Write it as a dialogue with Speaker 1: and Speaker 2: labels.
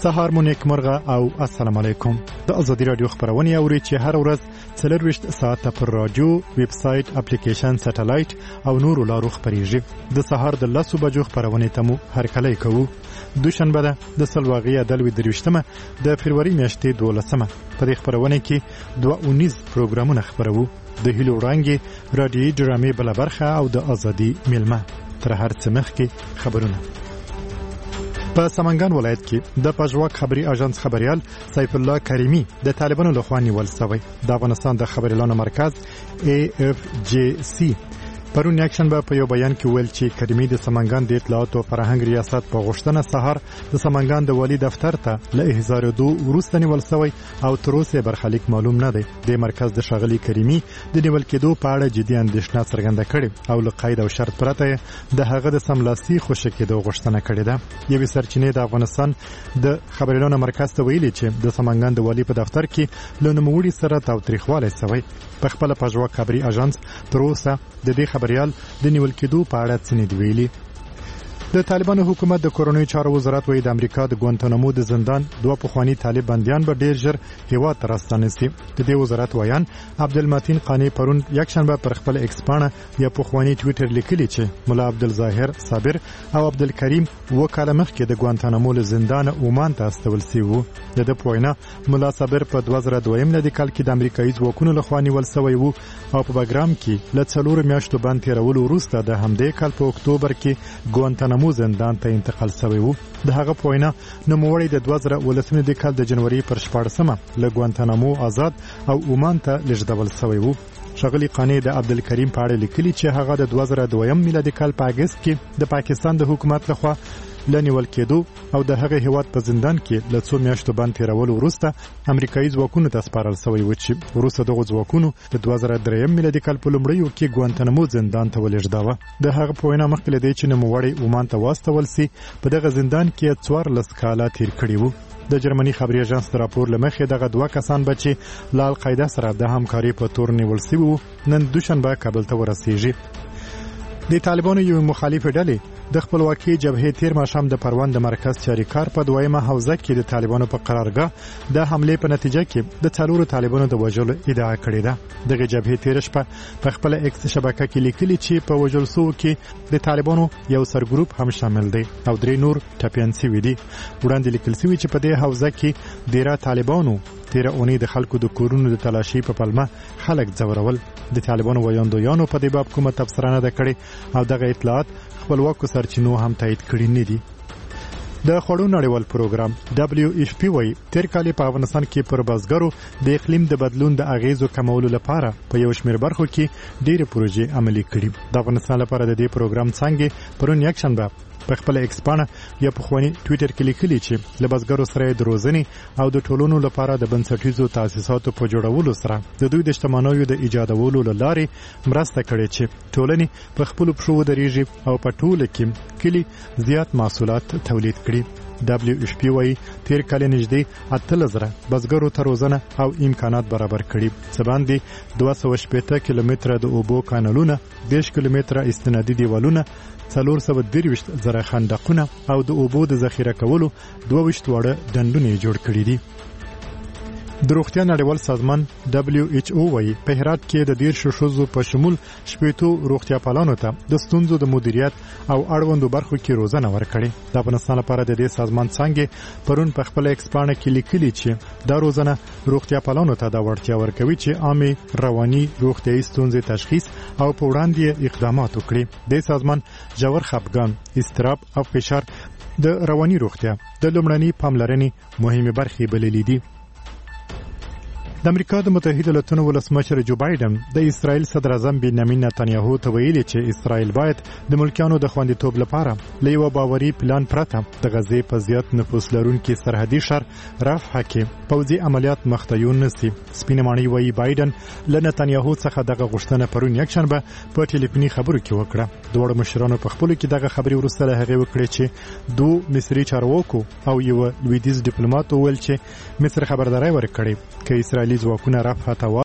Speaker 1: سهار مو نیکمرغه او السلام علیکم. د ازادي رادیو خبرونه اوري چې هر ورځ 24 ساعته پر رادیو، ویب سټ، اپلیکیشن، سټلایټ او نورو لارو خبريږي. د سهار د 10 بجو خبرونه تمو هر کله کوو. دوشنبه ده د سلواغي عدل 23مه د فروری میاشتې 12مه. په دې خبرونه کې 219 پروګرامونه خبرو. د هیلو رنګي رادیوي ډرامې بل برخه او د ازادي میلمه. تر هر څه مخکې خبرونه. په سمنګان ولایت کې د پژواک خبري اژانس خبريال سیف الله کریمی د طالبانو لخوا نیول شوی. د افغانستان د خبريالانو مرکز AFJC پرون یکشنبه په یو بیان کې ویل چې کریمی د سمنګان د اطلاعات او فرهنګ ریاست په غوښتنه سهار د سمنګان د والی دفتر ته له 1002 وروسته نیول شوی او تر اوسه برخلیک معلوم نه دی. د مرکز د شاغلي کریمی د نیول کېدو په اړه جدي اندېښنه څرګنده کړې او له قید او شرط پرته د هغه د سملاسي خوشی کېدو غوښتنه کړې ده. یوې سرچینې د افغانستان د خبريالانو مرکز ته ویلي چې د سمنګان د والی په دفتر کې له نوموړي سره تاوتریخوالی شوی. په خپل پژواک خبري اژانس تر اوسه د دې خبريال د نیول کېدو په اړه څه نه دی ویلي. د طالبانو حکومت د کورونی چارو وزارت وایي د امریکا د ګوانتانامو د زندان دوه پخوانی طالب بنديان به ډیر ژر هیواد ته راستانه شي. د دې وزارت وایان عبدالمتین قانی پرون یکشنبه پر خپل ایکس پاڼه یا پخوانی ټویټر لیکلی چې مولا عبدالظاهر صابر او عبدالکریم وکاله مخکې د ګوانتانامو له زندان عمان ته استول شوی وو. د دې پوینه مولا صابر په 2002 میلادي کال کې د امریکایي ځواکونو لخوا نیول شوی وو او په بګرام کې له 4 میاشتو باندې تیرولو وروسته د همدې کال په اکتوبر کې ګوانتانامو زندان ته انتقال شوی وو. د هغه پوینه نوموړی د 2018 کال د جنوري پر 14مه له ګوانتانامو آزاد او عمان ته لېږدول شوی وو. شغلی قانی د عبدالکریم په اړه لیکلي چې هغه د 2002 میلادي کال په اگست کې د پاکستان د حکومت لخوا لنیول کېدو او د هغه هیواد په زندان کې له 2 میاشتو باندې تیرول وروسته امریکایي ځواکونو ته سپارل شوی و چې وروسته دغه ځواکونو د 2003 میلادي کال په لومړیو کې ګوانتانامو زندان ته ولېږداوه. د هغه په وینا مخکې دی چې نوموړی عمان ته واستول شي په دغه زندان کې 14 کاله تیر کړي وو. د جرمني خبري اژانس راپور لمخې دغه دوه کسان بچي له القاعده سره د همکاري په تور نیول شوی وو. نن دوشنبه کابل ته ورسېږي. د طالبانو یو مخالف ډلې د خپلواکي جبهې تیر ماښام د پروان د مرکز چاریکار په دویمه حوزه کې د طالبانو په قرارګاه د حمله په نتیجه کې د 4 طالبانو د وژلو ادعا کړې ده. دغه جبهې تیر شپه په خپل ایکس شبکه کې لیکلي چې په وژل شو کې د طالبانو یو سرګروپ هم شامل دی او 3 نور ټپيان شوي دي. وړاندې لیکل شوی چې په دې حوزه کې ډیره طالبانو تیر اونۍ د خلکو د کورونو د تلاشي په پلمه خلک ځورول. د طالبانو ویاندویانو په دې باب کومه تبصره نه کړې او دغه اطلاعات خپلواکو سرچینو هم تایید کړي نه دي. د خوړو نړیوال پروګرام WFP وايي تیر کال په افغانستان کې پر بازګرو د اقلیم د بدلون د اغیزو کمولو لپاره په یو شمېر برخو کې ډېرې پروژې عملي کړي. د افغانستان لپاره د دې پروګرام څنګه پرون یکشنبه په خپل ایکس پاڼه یا په خواني ټویټر کې لیکلي چې له بازګرو سره د روزنې او د ټولونو لپاره د بنسټیزو تاسیساتو په جوړولو سره د دوی د شتمنیو د ایجادولو لارې مرسته کړې چې ټولنې په خپل پښو درېږي او په ټوله کې کلی زیات محصولات تولید کړي. WFP وايي تیر کال نږدې 8000 بزګرو ته روزنه او امکانات برابر کړي. سباندې 280 کیلومتر د اوبو کانالونه، 10 کیلومتر استنادي دیوالونه، 423 زره خندقونه او د اوبو د ذخیره کولو 22 وړه ډنډونه جوړ کړي دي. د روغتیا نړیوال سازمان WHO وايي په هرات کې د 10 ښځو په شمول 80 روغتیا پالانو ته د ستونزو د مدیریت او اړوندو برخو کې روزنه ورکړي. د افغانستان لپاره د دې سازمان څنګه پرون په خپل ایکس پاڼه کې لیکلي چې دا روزنه روغتیا پالانو ته د وړتیا ورکوي چې عامه رواني روغتیايي ستونزې تشخیص او په وړاندې اقدامات وکړي. د سازمان ژور خپګان، اضطراب او فشار د رواني روغتیا د لومړني پاملرنې مهمه برخې بللې دي. د امریکا د متحده ایالاتو ولسمشر جو بایدن د اسرائیل صدر اعظم بنیامین نتنیاهو ته ویلي چې اسرائیل باید د ملکیانو د خوندیتوب لپاره له یو باوري پلان پرته د غزې په زیات نفوس لرونکي سرحدي ښار رفح کې پوځي عملیات مخته نشي. سپینه ماڼۍ وايي بایدن له نتنیاهو څخه دغه غوښتنه پرون یکشنبه په ټلیفوني خبرو کې وکړه. دواړو مشرانو په خپلو کې دغه خبرې وروسته له هغې وکړې چې دوه مصري چارواکو او یو لویدیځ ډیپلوماټ وویل چې مصر خبرداري ورکړې چې اسرائیل ځواکونه رفح ته